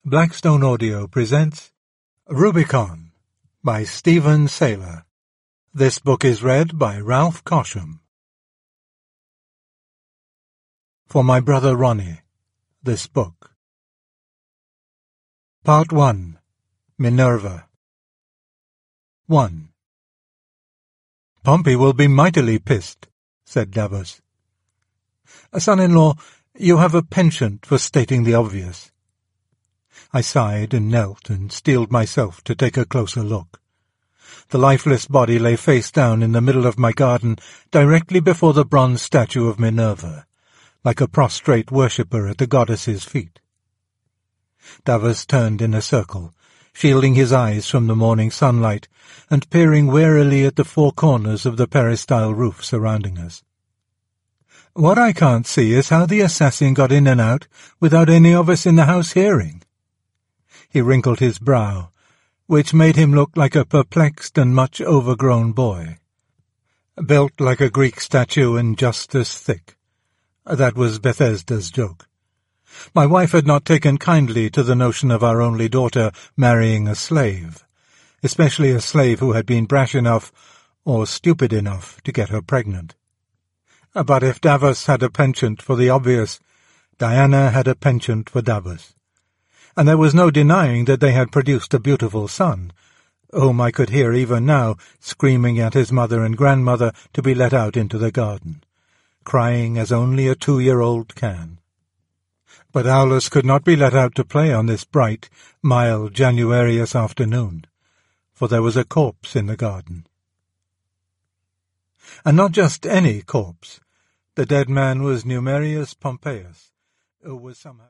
Blackstone Audio presents Rubicon by Stephen Saylor. This book is read by Ralph Cosham. For my brother Ronnie, this book. Part 1. Minerva. 1. Pompey will be mightily pissed, said Davos. Son-in-law, you have a penchant for stating the obvious. I sighed and knelt and steeled myself to take a closer look. The lifeless body lay face down in the middle of my garden, directly before the bronze statue of Minerva, like a prostrate worshipper at the goddess's feet. Davos turned in a circle, shielding his eyes from the morning sunlight and peering warily at the four corners of the peristyle roof surrounding us. What I can't see is how the assassin got in and out without any of us in the house hearing. He wrinkled his brow, which made him look like a perplexed and much overgrown boy. Built like a Greek statue and just as thick. That was Bethesda's joke. My wife had not taken kindly to the notion of our only daughter marrying a slave, especially a slave who had been brash enough or stupid enough to get her pregnant. But if Davos had a penchant for the obvious, Diana had a penchant for Davos. And there was no denying that they had produced a beautiful son, whom I could hear even now screaming at his mother and grandmother to be let out into the garden, crying as only a 2-year-old can. But Aulus could not be let out to play on this bright, mild, Januarius afternoon, for there was a corpse in the garden. And not just any corpse. The dead man was Numerius Pompeius, who was somehow...